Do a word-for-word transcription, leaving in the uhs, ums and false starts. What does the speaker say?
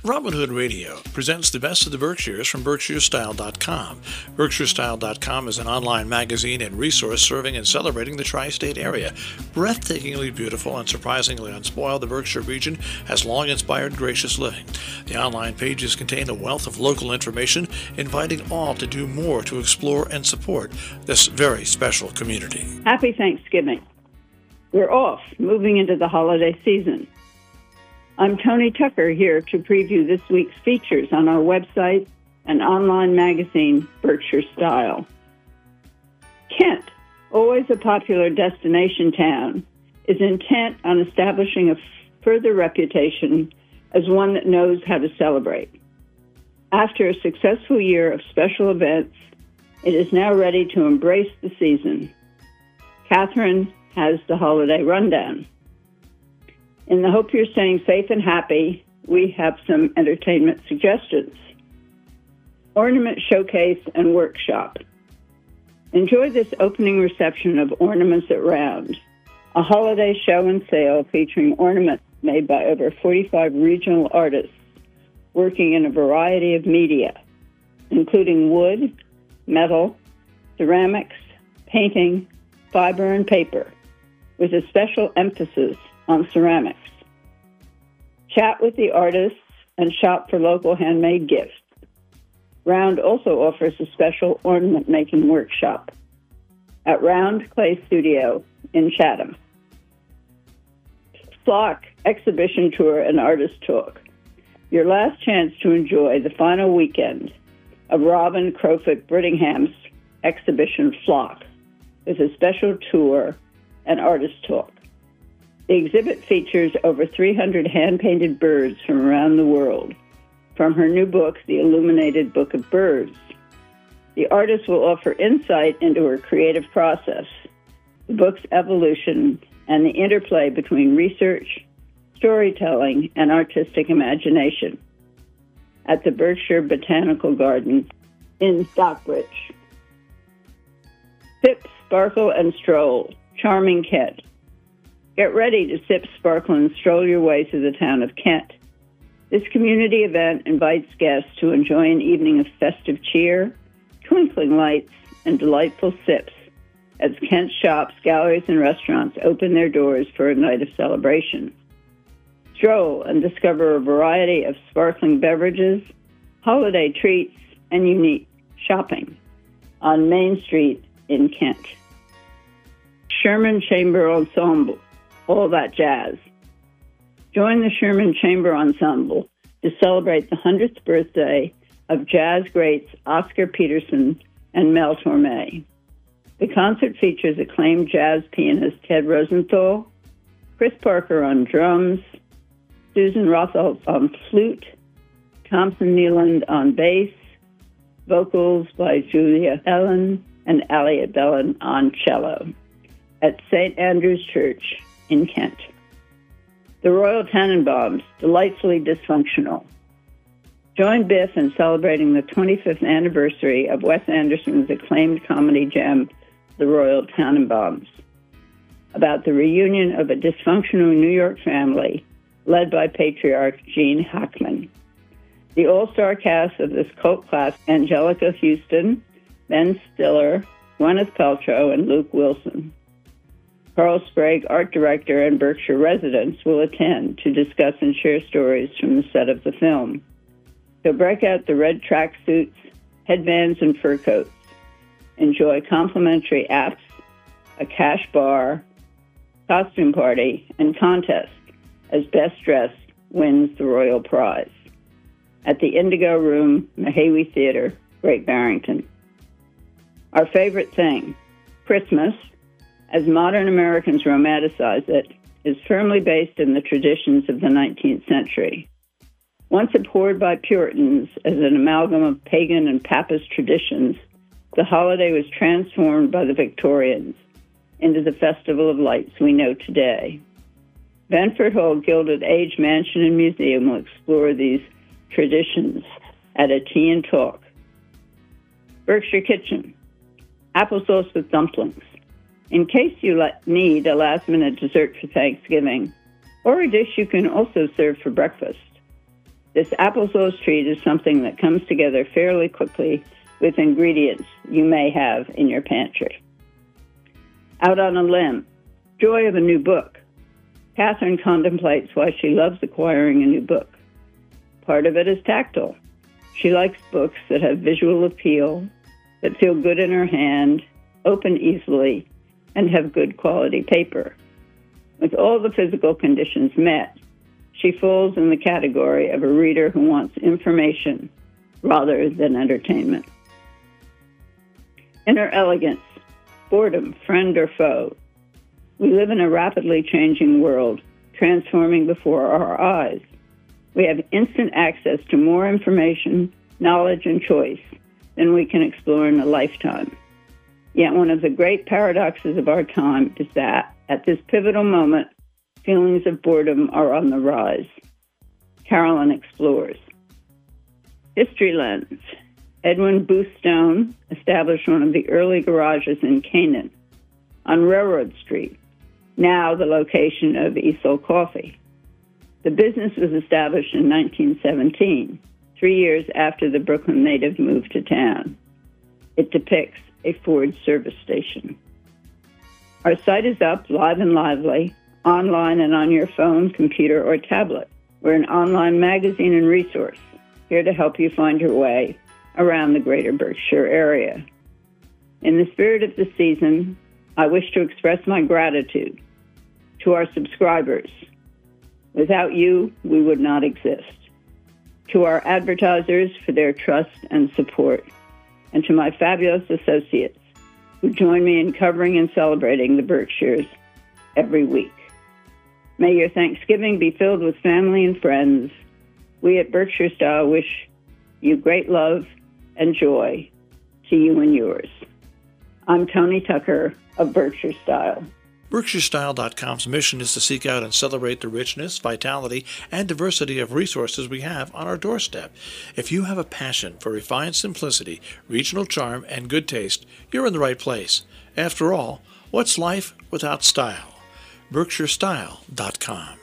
Robin Hood Radio presents the best of the Berkshires from Berkshire Style dot com. Berkshire Style dot com is an online magazine and resource serving and celebrating the tri-state area. Breathtakingly beautiful and surprisingly unspoiled, the Berkshire region has long inspired gracious living. The online pages contain a wealth of local information, inviting all to do more to explore and support this very special community. Happy Thanksgiving. We're off, moving into the holiday season. I'm Tony Tucker here to preview this week's features on our website and online magazine, Berkshire Style. Kent, always a popular destination town, is intent on establishing a further reputation as one that knows how to celebrate. After a successful year of special events, it is now ready to embrace the season. Catherine has the holiday rundown. In the hope you're staying safe and happy, we have some entertainment suggestions. Ornament Showcase and Workshop. Enjoy this opening reception of Ornaments at Round, a holiday show and sale featuring ornaments made by over forty-five regional artists working in a variety of media, including wood, metal, ceramics, painting, fiber, and paper, with a special emphasis on ceramics. Chat with the artists and shop for local handmade gifts. Round also offers a special ornament making workshop at Round Clay Studio in Chatham. Flock Exhibition Tour and Artist Talk. Your last chance to enjoy the final weekend of Robin Crowfoot Brittingham's exhibition Flock with a special tour and artist talk. The exhibit features over three hundred hand-painted birds from around the world, from her new book, The Illuminated Book of Birds. The artist will offer insight into her creative process, the book's evolution, and the interplay between research, storytelling, and artistic imagination at the Berkshire Botanical Garden in Stockbridge. Sip, Sparkle, and Stroll, Charming Kent. Get ready to sip, sparkle, and stroll your way through the town of Kent. This community event invites guests to enjoy an evening of festive cheer, twinkling lights, and delightful sips as Kent shops, galleries, and restaurants open their doors for a night of celebration. Stroll and discover a variety of sparkling beverages, holiday treats, and unique shopping on Main Street in Kent. Sherman Chamber Ensemble, all that jazz. Join the Sherman Chamber Ensemble to celebrate the hundredth birthday of jazz greats Oscar Peterson and Mel Torme. The concert features acclaimed jazz pianist Ted Rosenthal, Chris Parker on drums, Susan Rotholtz on flute, Thompson Neeland on bass, vocals by Julia Ellen and Elliot Bellin on cello at Saint Andrew's Church in Kent. The Royal Tannenbaums, delightfully dysfunctional. Join Biff in celebrating the twenty-fifth anniversary of Wes Anderson's acclaimed comedy gem, The Royal Tannenbaums, about the reunion of a dysfunctional New York family led by patriarch Gene Hackman. The all-star cast of this cult classic, Angelica Houston, Ben Stiller, Gwyneth Paltrow, and Luke Wilson. Carl Sprague, art director and Berkshire residents, will attend to discuss and share stories from the set of the film. So break out the red tracksuits, headbands, and fur coats. Enjoy complimentary apps, a cash bar, costume party, and contest as Best Dressed wins the Royal Prize at the Indigo Room, Mahawi Theater, Great Barrington. Our favorite thing, Christmas, as modern Americans romanticize it, is firmly based in the traditions of the nineteenth century. Once abhorred by Puritans as an amalgam of pagan and papist traditions, the holiday was transformed by the Victorians into the Festival of Lights we know today. Benford Hall Gilded Age Mansion and Museum will explore these traditions at a tea and talk. Berkshire Kitchen, applesauce with dumplings. In case you le- need a last-minute dessert for Thanksgiving, or a dish you can also serve for breakfast. This applesauce treat is something that comes together fairly quickly with ingredients you may have in your pantry. Out on a limb, joy of a new book. Catherine contemplates why she loves acquiring a new book. Part of it is tactile. She likes books that have visual appeal, that feel good in her hand, open easily, and have good quality paper. With all the physical conditions met, she falls in the category of a reader who wants information rather than entertainment. Inner elegance, boredom, friend or foe. We live in a rapidly changing world, transforming before our eyes. We have instant access to more information, knowledge, and choice than we can explore in a lifetime. Yet one of the great paradoxes of our time is that, at this pivotal moment, feelings of boredom are on the rise. Carolyn explores. History lens. Edwin Booth Stone established one of the early garages in Canaan on Railroad Street, now the location of Easel Coffee. The business was established in nineteen seventeen, three years after the Brooklyn native moved to town. It depicts a Ford service station. Our site is up, live and lively, online and on your phone, computer, or tablet. We're an online magazine and resource, here to help you find your way around the greater Berkshire area. In the spirit of the season, I wish to express my gratitude to our subscribers. Without you, we would not exist. To our advertisers for their trust and support, and to my fabulous associates who join me in covering and celebrating the Berkshires every week. May your Thanksgiving be filled with family and friends. We at Berkshire Style wish you great love and joy to you and yours. I'm Tony Tucker of Berkshire Style. Berkshire Style dot com's mission is to seek out and celebrate the richness, vitality, and diversity of resources we have on our doorstep. If you have a passion for refined simplicity, regional charm, and good taste, you're in the right place. After all, what's life without style? Berkshire Style dot com